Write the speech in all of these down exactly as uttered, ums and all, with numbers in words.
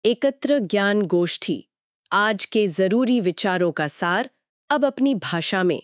एकत्र ज्ञान गोष्ठी, आज के जरूरी विचारों का सार अब अपनी भाषा में।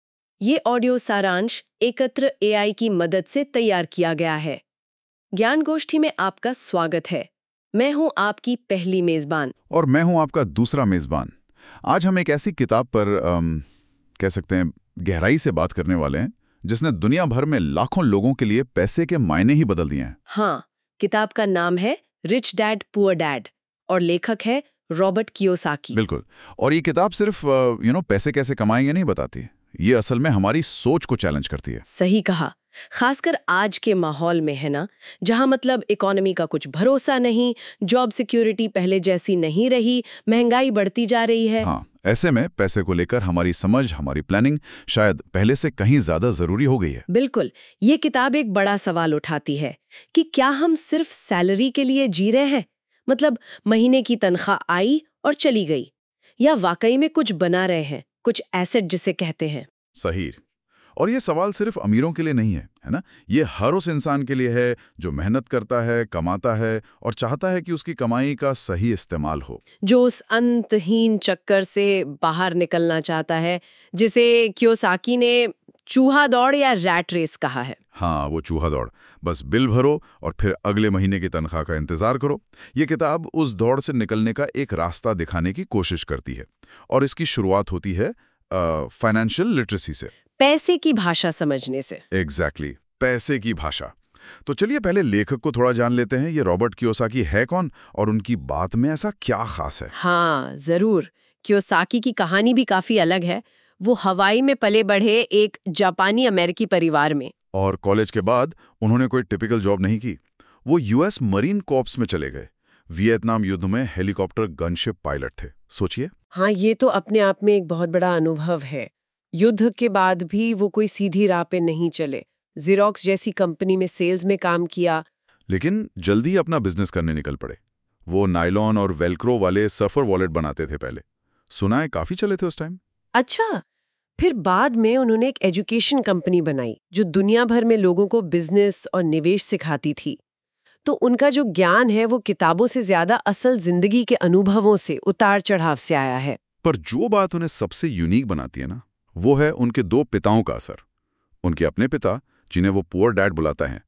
ये ऑडियो सारांश एकत्र एआई की मदद से तैयार किया गया है। ज्ञान गोष्ठी में आपका स्वागत है। मैं हूं आपकी पहली मेजबान और मैं हूं आपका दूसरा मेजबान। आज हम एक ऐसी किताब पर अम, कह सकते हैं गहराई से बात करने वाले हैं जिसने दुनिया भर में लाखों लोगों के लिए पैसे के मायने ही बदल दिए हैं। हाँ, किताब का नाम है रिच डैड पुअर डैड और लेखक है रॉबर्ट कियोसाकी। बिल्कुल। और ये किताब सिर्फ यू नो पैसे कैसे कमाएंगे नहीं बताती, ये असल में हमारी सोच को चैलेंज करती है। सही कहा, खासकर आज के माहौल में, है ना, जहां मतलब इकोनॉमी का कुछ भरोसा नहीं, जॉब सिक्योरिटी पहले जैसी नहीं रही, महंगाई बढ़ती जा रही है। हाँ, ऐसे में पैसे को लेकर हमारी समझ, हमारी प्लानिंग शायद पहले से कहीं ज्यादा जरूरी हो गई है। बिल्कुल, ये किताब एक बड़ा सवाल उठाती है कि क्या हम सिर्फ सैलरी के लिए जी रहे हैं, मतलब महीने की तनख्वाह आई और चली गई, या वाकई में कुछ बना रहे हैं, कुछ एसेट जिसे कहते हैं। सही। और ये सवाल सिर्फ अमीरों के लिए नहीं है, है ना? ये हर उस इंसान के लिए है जो मेहनत करता है, कमाता है और चाहता है कि उसकी कमाई का सही इस्तेमाल हो। जो उस अंतहीन चक्कर से बाहर निकलना चाहता है, जिसे कियोसाकी ने चूहा दौड़ या रैट रेस कहा है। हाँ, वो चूहा दौड़। बस बिल भरो और फिर अगले महीने की तनख्वाह का इंतजार करो। ये किताब उस दौड़ से निकलने का एक रास्ता दिखाने की कोशिश करती है और इसकी शुरुआत होती है फाइनेंशियल लिटरेसी से, पैसे की भाषा समझने से। एग्जैक्टली exactly, पैसे की भाषा। तो चलिए पहले लेखक को थोड़ा जान लेते हैं। ये रॉबर्ट कियोसाकी है कौन और उनकी बात में ऐसा क्या खास है? हाँ, जरूर। कियोसाकी की कहानी भी काफी अलग है। वो हवाई में पले बढ़े एक जापानी अमेरिकी परिवार में, और कॉलेज के बाद उन्होंने कोई टिपिकल जॉब नहीं की। वो यूएस मरीन कॉर्प्स में चले गए। वियतनाम युद्ध में हेलीकॉप्टर गनशिप पायलट थे, सोचिए। हाँ, ये तो अपने आप में एक बहुत बड़ा अनुभव है। युद्ध के बाद भी वो कोई सीधी राह पे नहीं चले। ज़ेरॉक्स जैसी कंपनी में सेल्स में काम किया, लेकिन जल्दी अपना बिजनेस करने निकल पड़े। वो नायलॉन और वेलक्रो वाले सफर वॉलेट बनाते थे पहले, सुना है काफी चले थे उस टाइम। अच्छा, फिर बाद में उन्होंने एक एजुकेशन कंपनी बनाई जो दुनिया भर में लोगों को बिजनेस और निवेश सिखाती थी। तो उनका जो ज्ञान है वो किताबों से ज्यादा असल जिंदगी के अनुभवों से, उतार चढ़ाव से आया है। पर जो बात उन्हें सबसे यूनिक बनाती है ना, वो है उनके दो पिताओं का असर। उनके अपने पिता, जिन्हें वो पुअर डैड बुलाता है,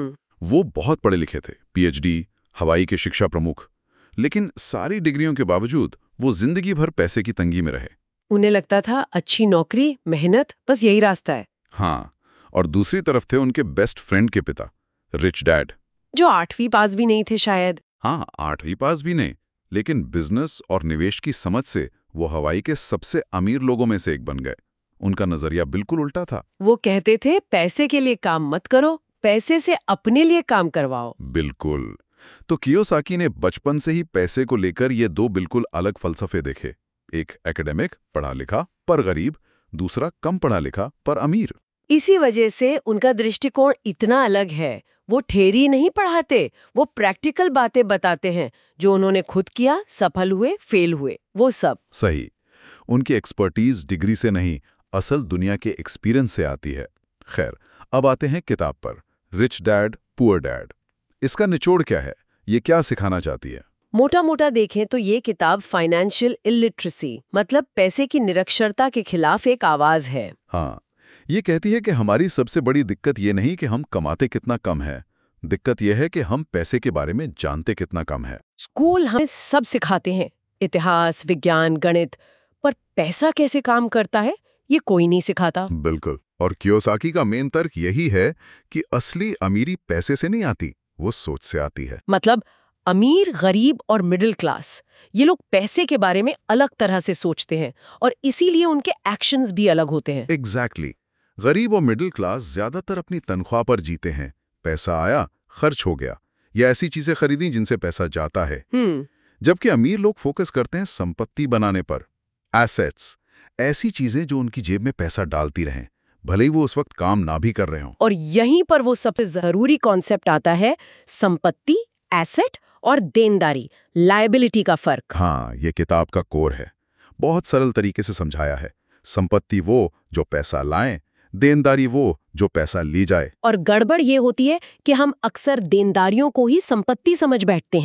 वो बहुत पढ़े लिखे थे, पीएचडी, हवाई के शिक्षा प्रमुख। लेकिन सारी डिग्रियों के बावजूद वो जिंदगी भर पैसे की तंगी में रहे। उन्हें लगता था अच्छी नौकरी, मेहनत, बस यही रास्ता है। हाँ, और दूसरी तरफ थे उनके बेस्ट फ्रेंड के पिता, रिच डैड, जो आठवीं पास भी नहीं थे शायद। हाँ, आठवीं पास भी नहीं, लेकिन बिजनेस और निवेश की समझ से वो हवाई के सबसे अमीर लोगों में से एक बन गए। उनका नजरिया बिल्कुल उल्टा था। वो कहते थे पैसे के लिए काम मत करो, पैसे से अपने लिए काम करवाओ। बिल्कुल। तो कियोसाकी ने बचपन से ही पैसे को लेकर ये दो बिल्कुल अलग फलसफे देखे। एक एकेडमिक, पढ़ा लिखा पर गरीब, दूसरा कम पढ़ा लिखा पर अमीर। इसी वजह से उनका दृष्टिकोण इतना अलग है। वो थ्योरी नहीं पढ़ाते, वो प्रैक्टिकल बातें बताते हैं जो उन्होंने खुद किया, सफल हुए, फेल हुए, वो सब। सही। उनकी एक्सपर्टीज डिग्री से नहीं, असल दुनिया के एक्सपीरियंस से आती है। खैर, अब आते हैं किताब पर, रिच डैड पुअर डैड। इसका निचोड़ क्या है? ये क्या सिखाना चाहती है? मोटा मोटा देखें तो ये किताब फाइनेंशियल इलिटरेसी, मतलब पैसे की निरक्षरता के खिलाफ एक आवाज है। हाँ, ये कहती है कि हमारी सबसे बड़ी दिक्कत ये नहीं कि हम कमाते कितना कम है, दिक्कत यह है कि हम पैसे के बारे में जानते कितना कम है। स्कूल हमें सब सिखाते हैं, इतिहास, विज्ञान, गणित, पर पैसा कैसे काम करता है ये कोई नहीं सिखाता। बिल्कुल। और कियोसाकी का मेन तर्क यही है कि असली अमीरी पैसे से नहीं आती, वो सोच से आती है। मतलब अमीर, गरीब और मिडिल क्लास, ये लोग पैसे के बारे में अलग तरह से सोचते हैं और इसीलिए उनके एक्शंस भी अलग होते हैं। Exactly exactly. गरीब और मिडिल क्लास ज्यादातर अपनी तनख्वाह पर जीते हैं। पैसा आया, खर्च हो गया, या ऐसी चीजें खरीदी जिनसे पैसा जाता है। जबकि अमीर लोग फोकस करते हैं संपत्ति बनाने पर, एसेट्स, ऐसी चीजें जो उनकी जेब में पैसा डालती रहें, भले ही वो उस वक्त काम ना भी कर रहे हों। और यहीं पर वो सबसे जरूरी कॉन्सेप्ट आता है, संपत्ति, एसेट और देनदारी, लायबिलिटी का फर्क। हाँ, ये किताब का कोर है। बहुत सरल तरीके से समझाया है। संपत्ति वो जो पैसा लाए, देनदारी वो जो पैसा ली जाए। और गड़बड़ ये होती है कि हम अक्सर देनदारियों को ही संपत्ति समझ बैठते हैं,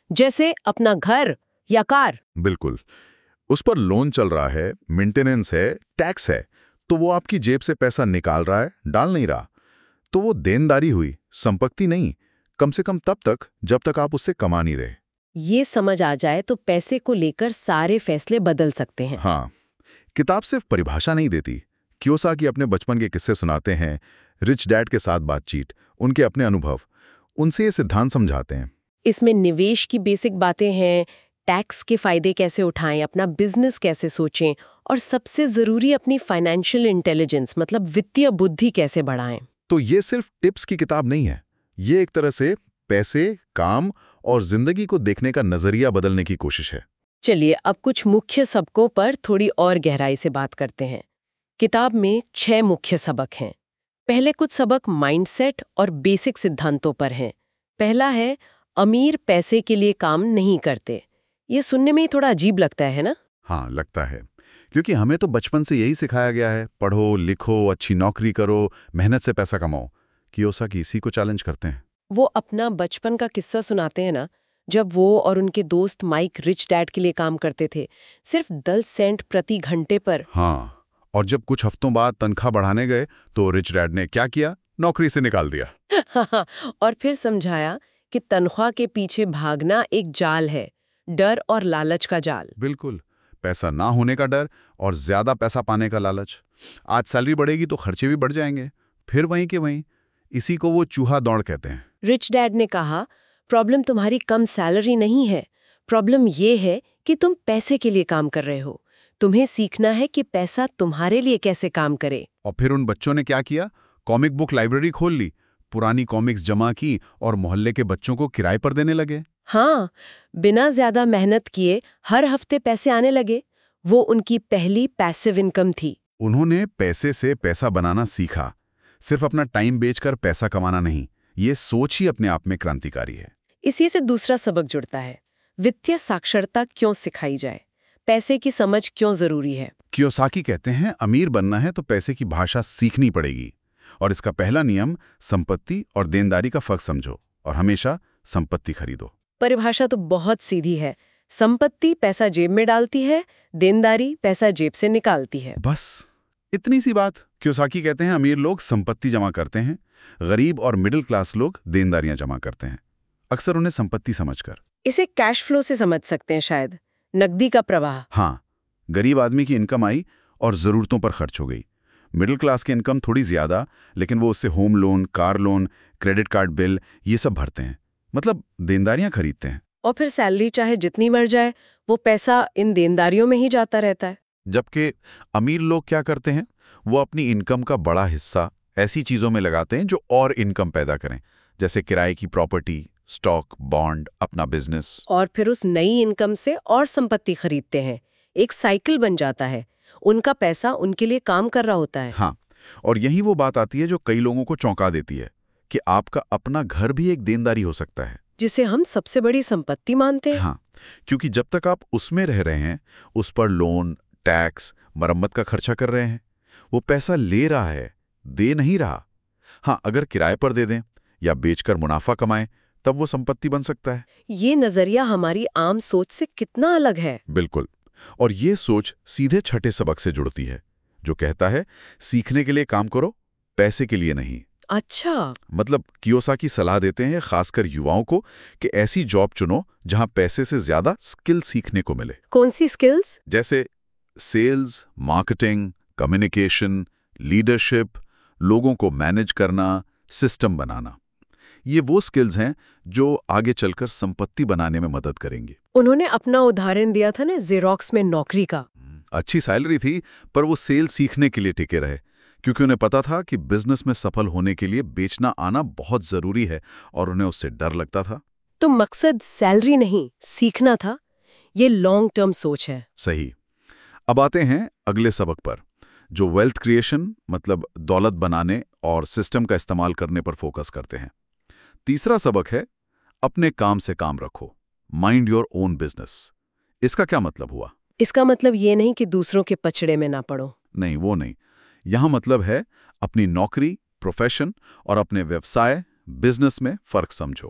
जैसे अपना घर या कार। बिल्कुल। उस पर लोन चल रहा है, मेंटेनेंस है, टैक्स है, तो वो आपकी जेब से पैसा निकाल रहा है, डाल नहीं रहा। तो वो देनदारी हुई, संपत्ति नहीं, कम से कम तब तक जब तक आप उससे कमा नहीं रहे। ये समझ आ जाए तो पैसे को लेकर सारे फैसले बदल सकते हैं। हाँ, किताब सिर्फ परिभाषा नहीं देती। कियोसाकी अपने बचपन के किस्से सुनाते हैं, रिच डैड के साथ बातचीत, उनके अपने अनुभव, उनसे ये सिद्धांत समझाते हैं। इसमें निवेश की बेसिक बातें हैं, टैक्स के फायदे कैसे उठाएं, अपना बिजनेस कैसे सोचें, और सबसे जरूरी अपनी फाइनेंशियल इंटेलिजेंस मतलब वित्तीय बुद्धि कैसे बढ़ाएं। तो ये सिर्फ टिप्स की किताब नहीं है, ये एक तरह से पैसे, काम और जिंदगी को देखने का नजरिया बदलने की कोशिश है। चलिए अब कुछ मुख्य सबकों पर थोड़ी और गहराई से बात करते हैं। किताब में छह मुख्य सबक हैं। पहले कुछ सबक माइंडसेट और बेसिक सिद्धांतों पर हैं। पहला है, अमीर पैसे के लिए काम नहीं करते। ये सुनने में ही थोड़ा अजीब लगता है ना? हाँ, लगता है, क्योंकि हमें तो बचपन से यही सिखाया गया है, पढ़ो, लिखो, अच्छी नौकरी करो, मेहनत से पैसा कमाओ। कियोसाकी इसी को चैलेंज करते हैं। वो अपना बचपन का किस्सा सुनाते हैं ना, जब वो और उनके दोस्त माइक रिच डैड के लिए काम करते थे, सिर्फ दस सेंट प्रति घंटे पर। हाँ, और जब कुछ हफ्तों बाद तनख्वाह बढ़ाने गए तो रिच डैड ने क्या किया? नौकरी से निकाल दिया। और फिर समझाया कि तनख्वाह के पीछे भागना एक जाल है, डर और लालच का जाल। बिल्कुल, पैसा ना होने का डर और ज्यादा पैसा पाने का लालच। आज सैलरी बढ़ेगी तो खर्चे भी बढ़ जाएंगे, फिर वहीं के वहीं। इसी को वो चूहा दौड़ कहते हैं। रिच डैड ने कहा, प्रॉब्लम तुम्हारी कम सैलरी नहीं है, प्रॉब्लम ये है कि तुम पैसे के लिए काम कर रहे हो। तुम्हें सीखना है कि पैसा तुम्हारे लिए कैसे काम करे। और फिर उन बच्चों ने क्या किया? कॉमिक बुक लाइब्रेरी खोल ली, पुरानी कॉमिक्स जमा की और मोहल्ले के बच्चों को किराए पर देने लगे। हाँ, बिना ज्यादा मेहनत किए हर हफ्ते पैसे आने लगे। वो उनकी पहली पैसिव इनकम थी। उन्होंने पैसे से पैसा बनाना सीखा, सिर्फ अपना टाइम बेचकर पैसा कमाना नहीं। ये सोच ही अपने आप में क्रांतिकारी है। इसी से दूसरा सबक जुड़ता है, वित्तीय साक्षरता क्यों सिखाई जाए, पैसे की समझ क्यों जरूरी है। कियोसाकी कहते हैं, अमीर बनना है तो पैसे की भाषा सीखनी पड़ेगी। और इसका पहला नियम, संपत्ति और देनदारी का फर्क समझो और हमेशा संपत्ति खरीदो। परिभाषा तो बहुत सीधी है, संपत्ति पैसा जेब में डालती है, देनदारी पैसा जेब से निकालती है। बस इतनी सी बात। कियोसाकी कहते हैं, अमीर लोग संपत्ति जमा करते हैं, गरीब और मिडिल क्लास लोग देनदारियां जमा करते हैं, अक्सर उन्हें संपत्ति समझकर। इसे कैश फ्लो से समझ सकते हैं शायद, नकदी का प्रवाह। हाँ, गरीब आदमी की इनकम आई और जरूरतों पर खर्च हो गई। मिडिल क्लास की इनकम थोड़ी ज्यादा, लेकिन वो उससे home loan, car loan, credit card bill ये सब भरते हैं, मतलब देनदारियां खरीदते हैं। और फिर सैलरी चाहे जितनी बढ़ जाए, वो पैसा इन देनदारियों में ही जाता रहता है। जबकि अमीर लोग क्या करते हैं? वो अपनी इनकम का बड़ा हिस्सा ऐसी चीजों में लगाते हैं जो और इनकम पैदा करें, जैसे किराए की प्रॉपर्टी, स्टॉक, बॉन्ड, अपना बिजनेस। और फिर उस नई इनकम से और संपत्ति खरीदते हैं। एक साइकिल बन जाता है, उनका पैसा उनके लिए काम कर रहा होता है। हाँ, और यही वो बात आती है जो कई लोगों को चौंका देती है कि आपका अपना घर भी एक देनदारी हो सकता है, जिसे हम सबसे बड़ी संपत्ति मानते हैं। हाँ, क्योंकि जब तक आप उसमें रह रहे हैं, उस पर लोन, टैक्स, मरम्मत का खर्चा कर रहे हैं। वो पैसा ले रहा है, दे नहीं रहा। हाँ, अगर किराए पर दे दें या बेचकर मुनाफा कमाएं, तब वो संपत्ति बन सकता है। ये नजरिया हमारी आम सोच से कितना अलग है। बिल्कुल, और ये सोच सीधे छठे सबक से जुड़ती है, जो कहता है, सीखने के लिए काम करो, पैसे के लिए नहीं। अच्छा, मतलब कियोसाकी सलाह देते हैं खासकर युवाओं को कि ऐसी जॉब चुनो जहां पैसे से ज्यादा स्किल सीखने को मिले। कौन सी स्किल्स? जैसे सेल्स, मार्केटिंग, कम्युनिकेशन, लीडरशिप, लोगों को मैनेज करना, सिस्टम बनाना। ये वो स्किल्स हैं जो आगे चलकर संपत्ति बनाने में मदद करेंगी। उन्होंने अपना उदाहरण दिया था ना ज़ेरॉक्स में नौकरी का। अच्छी सैलरी थी, पर वो सेल सीखने के लिए टिके रहे, क्योंकि उन्हें पता था कि बिजनेस में सफल होने के लिए बेचना आना बहुत जरूरी है और उन्हें उससे डर लगता था। तो मकसद सैलरी नहीं, सीखना था। ये लॉन्ग टर्म सोच है। सही। अब आते हैं अगले सबक पर, जो वेल्थ क्रिएशन मतलब दौलत बनाने और सिस्टम का इस्तेमाल करने पर फोकस करते हैं। तीसरा सबक है, अपने काम से काम रखो, माइंड योर ओन बिजनेस। इसका क्या मतलब हुआ? इसका मतलब ये नहीं कि दूसरों के पचड़े में ना पड़ो। नहीं, वो नहीं। यहां मतलब है अपनी नौकरी, प्रोफेशन और अपने व्यवसाय, बिजनेस में फर्क समझो।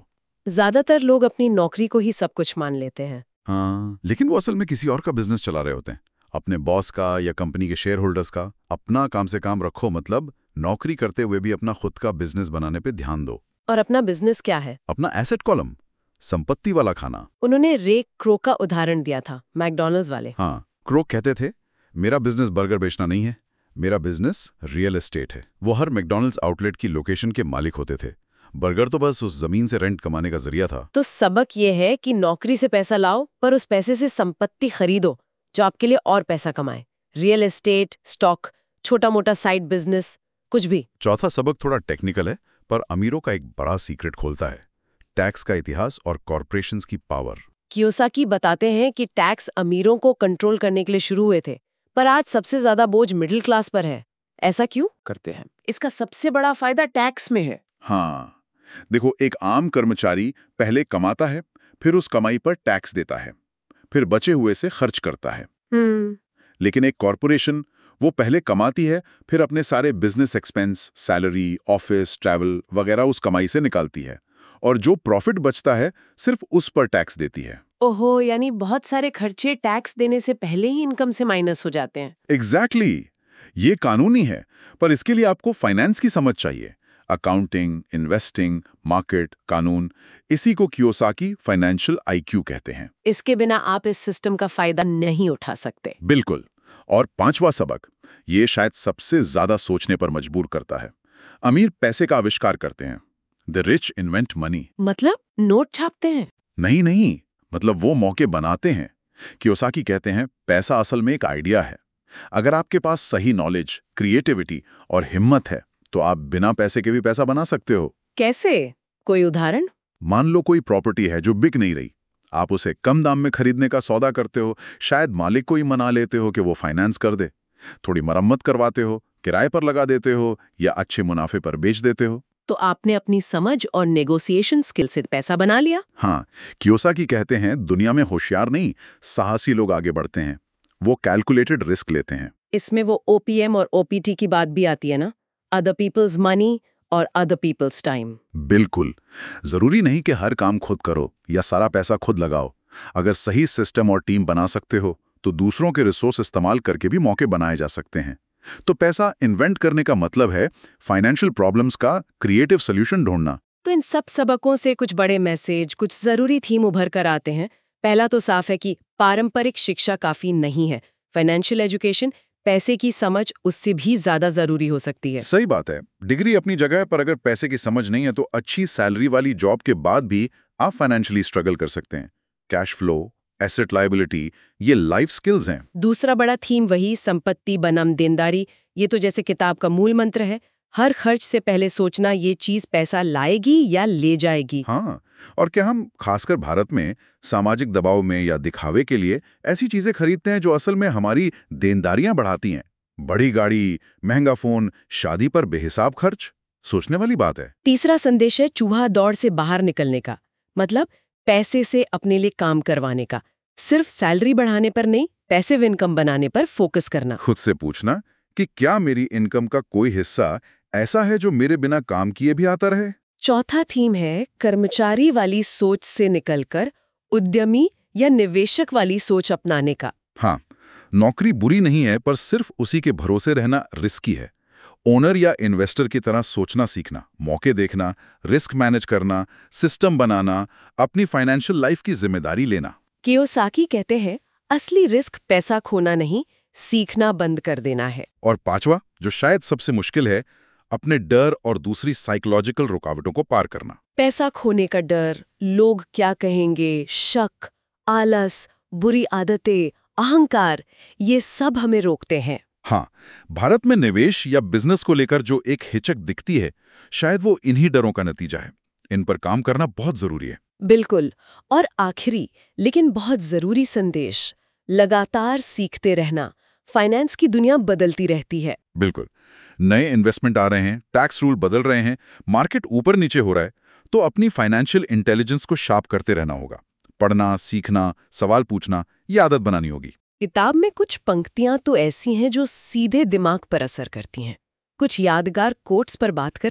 ज्यादातर लोग अपनी नौकरी को ही सब कुछ मान लेते हैं। हाँ, लेकिन वो असल में किसी और का बिजनेस चला रहे होते हैं, अपने बॉस का या कंपनी के शेयर होल्डर्स का। अपना काम से काम रखो, मतलब नौकरी करते हुए भी अपना खुद का बिजनेस बनाने पे ध्यान दो। और अपना बिजनेस क्या है? अपना एसेट कॉलम, संपत्ति वाला खाना। उन्होंने रे क्रो का उदाहरण दिया था, मैकडॉनल्ड्स वाले। हाँ, क्रो कहते थे, मेरा बिजनेस बर्गर बेचना नहीं है, मेरा बिजनेस रियल एस्टेट है। वो हर मैकडॉनल्ड्स आउटलेट की लोकेशन के मालिक होते थे। बर्गर तो बस उस जमीन से रेंट कमाने का जरिया था। तो सबक ये है कि नौकरी से पैसा लाओ, पर उस पैसे से संपत्ति खरीदो जो आपके लिए और पैसा कमाए। रियल एस्टेट, स्टॉक, छोटा मोटा साइड बिजनेस, कुछ भी। चौथा सबक थोड़ा टेक्निकल है, पर अमीरों का एक बड़ा सीक्रेट खोलता है, टैक्स का इतिहास और कॉर्पोरेशंस की पावर। कियोसाकी बताते हैं कि टैक्स अमीरों को कंट्रोल करने के लिए शुरू हुए थे, पर आज सबसे ज्यादा बोझ मिडिल क्लास पर है। ऐसा क्यों करते हैं? इसका सबसे बड़ा फायदा टैक्स में है। हाँ, देखो, एक आम कर्मचारी पहले कमाता है, फिर उस कमाई पर टैक्स देता है, फिर बचे हुए से खर्च करता है। हम्म लेकिन एक कॉर्पोरेशन, वो पहले कमाती है, फिर अपने सारे business expense, salary, office, travel वगैरह उस कमाई से निकालती है, और जो प्रॉफिट बचता है सिर्फ उस पर टैक्स देती है। ओहो, यानी बहुत सारे खर्चे टैक्स देने से पहले ही इनकम से माइनस हो जाते हैं। Exactly exactly. ये कानूनी है, पर इसके लिए आपको फाइनेंस की समझ चाहिए। अकाउंटिंग, इन्वेस्टिंग, मार्केट, कानून, इसी को कियोसाकी फाइनेंशियल आईक्यू कहते हैं। इसके बिना आप इस सिस्टम का फायदा नहीं उठा सकते। बिल्कुल। और पांचवा सबक, ये शायद सबसे ज्यादा सोचने पर मजबूर करता है। अमीर पैसे का आविष्कार करते हैं, द रिच इन्वेंट मनी। मतलब नोट छापते हैं? नहीं नहीं, मतलब वो मौके बनाते हैं। कियोसाकी कहते हैं, पैसा असल में एक आइडिया है। अगर आपके पास सही नॉलेज, क्रिएटिविटी और हिम्मत है, तो आप बिना पैसे के भी पैसा बना सकते हो। कैसे? कोई उदाहरण? मान लो कोई प्रॉपर्टी है जो बिक नहीं रही, आप उसे कम दाम में खरीदने का सौदा करते हो, शायद मालिक को ही मना लेते हो कि वो फाइनेंस कर दे, थोड़ी मरम्मत करवाते हो, किराए पर लगा देते हो या अच्छे मुनाफे पर बेच देते हो। तो आपने अपनी समझ और नेगोशिएशन स्किल से पैसा बना लिया। हाँ, कियोसाकी कहते हैं, दुनिया में होशियार नहीं, साहसी लोग आगे बढ़ते हैं। वो कैलकुलेटेड रिस्क लेते हैं। इसमें वो ओपीएम और ओपीटी की बात भी आती है ना, अदर पीपल्स मनी और अदर पीपल्स टाइम। बिल्कुल। जरूरी नहीं कि हर काम खुद करो या सारा पैसा खुद लगाओ। अगर सही सिस्टम और टीम बना सकते हो, तो दूसरों के रिसोर्स इस्तेमाल करके भी मौके बनाए जा सकते हैं। तो पैसा इन्वेंट करने का मतलब है फाइनेंशियल प्रॉब्लम्स का क्रिएटिव सॉल्यूशन ढूंढना। तो इन सब सबकों से कुछ बड़े मैसेज, कुछ जरूरी थीम उभर कर आते हैं। पहला तो साफ है कि पारंपरिक शिक्षा काफी नहीं है। फाइनेंशियल एजुकेशन, पैसे की समझ उससे भी ज्यादा जरूरी हो सकती है। सही बात है। डिग्री अपनी जगह है, पर अगर पैसे की समझ नहीं है तो अच्छी सैलरी वाली जॉब के बाद भी आप फाइनेंशियली स्ट्रगल कर सकते हैं। कैश फ्लो, एसेट लायबिलिटी, ये लाइफ स्किल्स हैं। दूसरा बड़ा थीम वही संपत्ति बनाम देनदारी। ये तो जैसे किताब का मूल मंत्र है, हर खर्च से पहले सोचना ये चीज पैसा लाएगी या ले जाएगी। हाँ, और क्या हम खासकर भारत में सामाजिक दबाव में या दिखावे के लिए ऐसी चीजें खरीदते हैं जो असल में हमारी देनदारियां बढ़ाती हैं? बड़ी गाड़ी, महंगा फोन, शादी पर बेहिसाब खर्च। सोचने वाली बात है। तीसरा संदेश है चूहा दौड़ से बाहर निकलने का, मतलब पैसे से अपने लिए काम करवाने का। सिर्फ सैलरी बढ़ाने पर नहीं, पैसिव इनकम बनाने पर फोकस करना। खुद से पूछना कि क्या मेरी इनकम का कोई हिस्सा ऐसा है जो मेरे बिना काम किए भी आता रहे। चौथा थीम है कर्मचारी वाली सोच से निकलकर उद्यमी या निवेशक वाली सोच अपनाने का। हाँ, नौकरी बुरी नहीं है, पर सिर्फ उसी के भरोसे रहना रिस्की है। ओनर या इन्वेस्टर की तरह सोचना सीखना, मौके देखना, रिस्क मैनेज करना, सिस्टम बनाना, अपनी फाइनेंशियल लाइफ की जिम्मेदारी लेना। कियोसाकी कहते हैं, असली रिस्क पैसा खोना नहीं, सीखना बंद कर देना है। और पांचवा, जो शायद सबसे मुश्किल है, अपने डर और दूसरी साइकोलॉजिकल रुकावटों को पार करना। पैसा खोने का डर, लोग क्या कहेंगे, शक, आलस, बुरी आदतें, अहंकार, ये सब हमें रोकते हैं। हाँ, भारत में निवेश या बिजनेस को लेकर जो एक हिचक दिखती है, शायद वो इन्हीं डरों का नतीजा है। इन पर काम करना बहुत जरूरी है। बिल्कुल। और आखिरी लेकिन बहुत जरूरी संदेश, लगातार सीखते रहना। फाइनेंस की दुनिया बदलती रहती है। बिल्कुल। नए इन्वेस्टमेंट आ रहे हैं, टैक्स रूल बदल रहे हैं, मार्केट ऊपर नीचे हो रहा है, तो अपनी फाइनेंशियल इंटेलिजेंस को शार्प करते रहना होगा। पढ़ना, सीखना, सवाल पूछना, ये आदत बनानी होगी। किताब में कुछ पंक्तियां तो ऐसी हैं जो सीधे दिमाग पर असर करती हैं। कुछ यादगार कोट्स पर बात करें।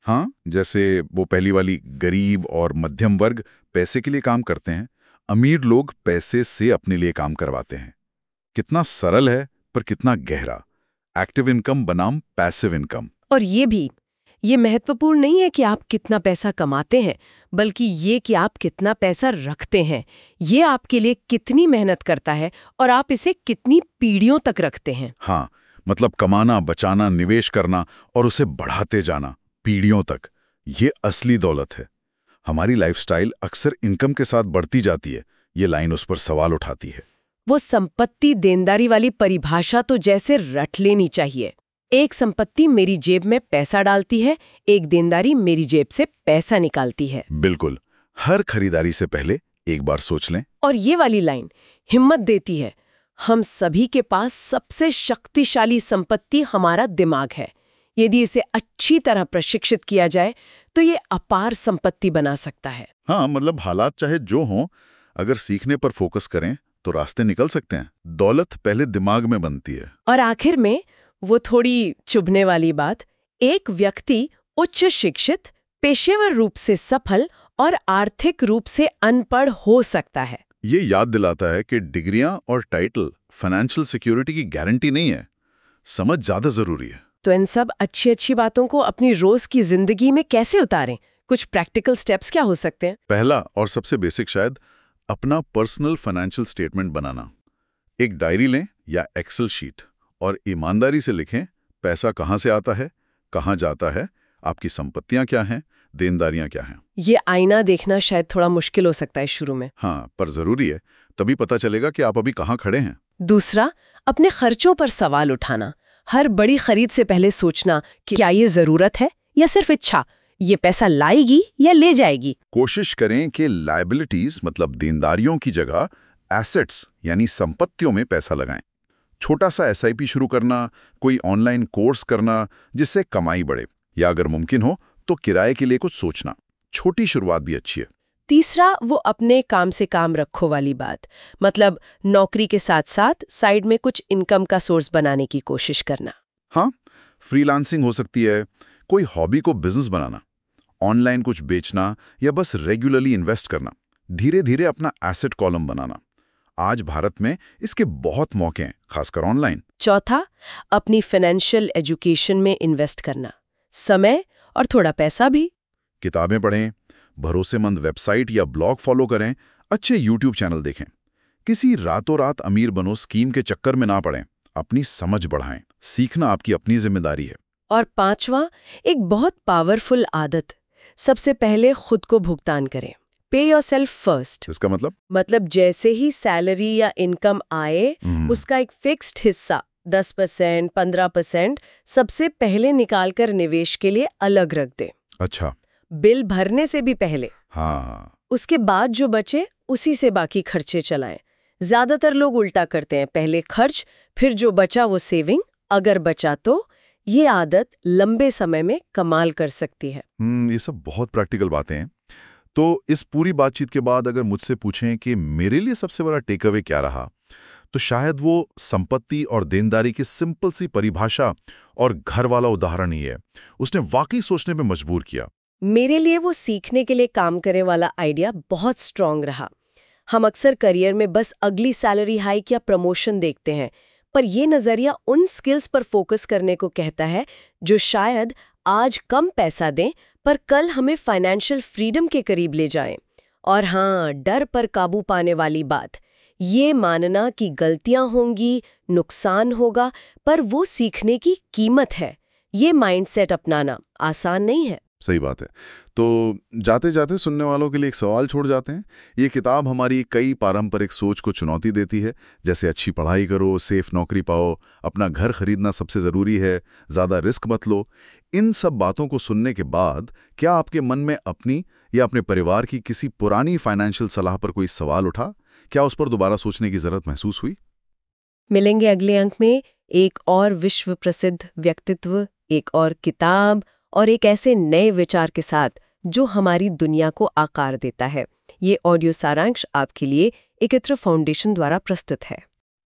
हाँ, जैसे वो पहली वाली, गरीब और मध्यम वर्ग पैसे के लिए काम करते हैं, अमीर लोग पैसे से अपने लिए काम करवाते हैं। कितना सरल है पर कितना गहरा। एक्टिव इनकम बनाम पैसिव इनकम। और ये भी, ये महत्वपूर्ण नहीं है कि आप कितना पैसा कमाते हैं, बल्कि ये कि आप कितना पैसा रखते हैं। ये आपके लिए कितनी मेहनत करता है और आप इसे कितनी पीढ़ियों तक रखते हैं। हाँ, मतलब कमाना, बचाना, निवेश करना और उसे बढ़ाते जाना पीढ़ियों तक, ये असली दौलत है। हमारी लाइफस्टाइल अक्सर इनकम के साथ बढ़ती जाती है, ये लाइन उस पर सवाल उठाती है। वो संपत्ति देनदारी वाली परिभाषा तो जैसे रट लेनी चाहिए। एक संपत्ति मेरी जेब में पैसा डालती है, एक देनदारी मेरी जेब से पैसा निकालती है। बिल्कुल, हर खरीदारी से पहले एक बार सोच लें। और ये वाली लाइन हिम्मत देती है। हम सभी के पास सबसे शक्तिशाली संपत्ति हमारा दिमाग है। यदि इसे अच्छी तरह प्रशिक्षित किया जाए तो ये अपार संपत्ति बना सकता है। हाँ, मतलब हालात चाहे जो हों, अगर सीखने पर फोकस करें तो रास्ते निकल सकते हैं। दौलत पहले दिमाग में बनती है। और आखिर में वो थोड़ी चुभने वाली बात, एक व्यक्ति उच्च शिक्षित, पेशेवर रूप से सफल और आर्थिक रूप से अनपढ़ हो सकता है। ये याद दिलाता है कि डिग्रियां और टाइटल फाइनेंशियल सिक्योरिटी की गारंटी नहीं है। समझ ज्यादा जरूरी है। तो इन सब अच्छी अच्छी बातों को अपनी रोज की जिंदगी में कैसे उतारें? कुछ प्रैक्टिकल स्टेप्स क्या हो सकते हैं? पहला और सबसे बेसिक शायद, अपना पर्सनल फाइनेंशियल स्टेटमेंट बनाना। एक डायरी लें या एक्सेल शीट और ईमानदारी से लिखें पैसा कहाँ से आता है, कहाँ जाता है, आपकी संपत्तियां क्या हैं, देनदारियां क्या हैं। ये आईना देखना शायद थोड़ा मुश्किल हो सकता है शुरू में। हाँ, पर जरूरी है, तभी पता चलेगा कि आप अभी कहाँ खड़े हैं। दूसरा, अपने खर्चों पर सवाल उठाना। हर बड़ी खरीद से पहले सोचना कि क्या ये जरूरत है या सिर्फ इच्छा, ये पैसा लाएगी या ले जाएगी। कोशिश करें कि लायबिलिटीज मतलब देनदारियों की जगह एसेट्स यानी संपत्तियों में पैसा लगाएं। छोटा सा एस आई पी शुरू करना, कोई ऑनलाइन कोर्स करना जिससे कमाई बढ़े, या अगर मुमकिन हो तो किराए के लिए कुछ सोचना। छोटी शुरुआत भी अच्छी है। तीसरा, वो अपने काम से काम रखो वाली बात, मतलब नौकरी के साथ साथ साइड में कुछ इनकम का सोर्स बनाने की कोशिश करना। हाँ, फ्रीलांसिंग हो सकती है, कोई हॉबी को बिजनेस बनाना, ऑनलाइन कुछ बेचना या बस रेगुलरली इन्वेस्ट करना। धीरे धीरे अपना एसेट कॉलम बनाना। आज भारत में इसके बहुत मौके हैं, खासकर ऑनलाइन। चौथा, अपनी फाइनेंशियल एजुकेशन में इन्वेस्ट करना, समय और थोड़ा पैसा भी। किताबें पढ़ें, भरोसेमंद वेबसाइट या ब्लॉग फॉलो करें, अच्छे यूट्यूब चैनल देखें। किसी रातों रात अमीर बनो स्कीम के चक्कर में ना पड़ें, अपनी समझ बढ़ाएं। सीखना आपकी अपनी जिम्मेदारी है। और पांचवा, एक बहुत पावरफुल आदत, सबसे पहले खुद को भुगतान करें। पे योरसेल्फ फर्स्ट। इसका मतलब मतलब जैसे ही सैलरी या इनकम आए, उसका एक फिक्स्ड हिस्सा दस परसेंट, पंद्रह परसेंट सबसे पहले निकालकर निवेश के लिए अलग रख दे। अच्छा, बिल भरने से भी पहले। हाँ। उसके बाद जो बचे उसी से बाकी खर्चे चलाएं। ज्यादातर लोग उल्टा करते हैं, पहले खर्च फिर जो बचा वो सेविंग। अगर बचा तो ये आदत लंबे समय में कमाल कर सकती है। हम्म ये सब बहुत प्रैक्टिकल बातें हैं। तो इस पूरी बातचीत के बाद अगर मुझसे पूछें कि मेरे लिए सबसे बड़ा टेक अवे क्या रहा, तो शायद वो संपत्ति और देनदारी की सिंपल सी परिभाषा और घर वाला उदाहरण ही है। उसने वाकई सोचने पे मजबूर किया। मेरे लिए वो सीखने के लिए काम करने वाला आइडिया बहुत स्ट्रांग रहा। हम अक्सर करियर में बस अगली सैलरी हाइक या प्रमोशन देखते हैं, पर ये नजरिया उन स्किल्स पर फोकस करने को कहता है जो शायद आज कम पैसा दें पर कल हमें फाइनेंशियल फ्रीडम के करीब ले जाएं। और हाँ, डर पर काबू पाने वाली बात, ये मानना कि गलतियां होंगी, नुकसान होगा, पर वो सीखने की कीमत है। ये माइंडसेट अपनाना आसान नहीं है। सही बात है। तो जाते जाते सुनने वालों के लिए एक सवाल छोड़ जाते हैं। ये किताब हमारी कई पारंपरिक सोच को चुनौती देती है, जैसे अच्छी पढ़ाई करो, सेफ नौकरी पाओ, अपना घर खरीदना सबसे ज़रूरी है, ज़्यादा रिस्क मत लो। इन सब बातों को सुनने के बाद क्या आपके मन में अपनी या अपने परिवार की किसी पुरानी फाइनेंशियल सलाह पर कोई सवाल उठा? क्या उस पर दोबारा सोचने की ज़रूरत महसूस हुई? मिलेंगे अगले अंक में एक और विश्व प्रसिद्ध व्यक्तित्व, एक और किताब और एक ऐसे नए विचार के साथ जो हमारी दुनिया को आकार देता है। ये ऑडियो सारांश आपके लिए एकत्र फाउंडेशन द्वारा प्रस्तुत है।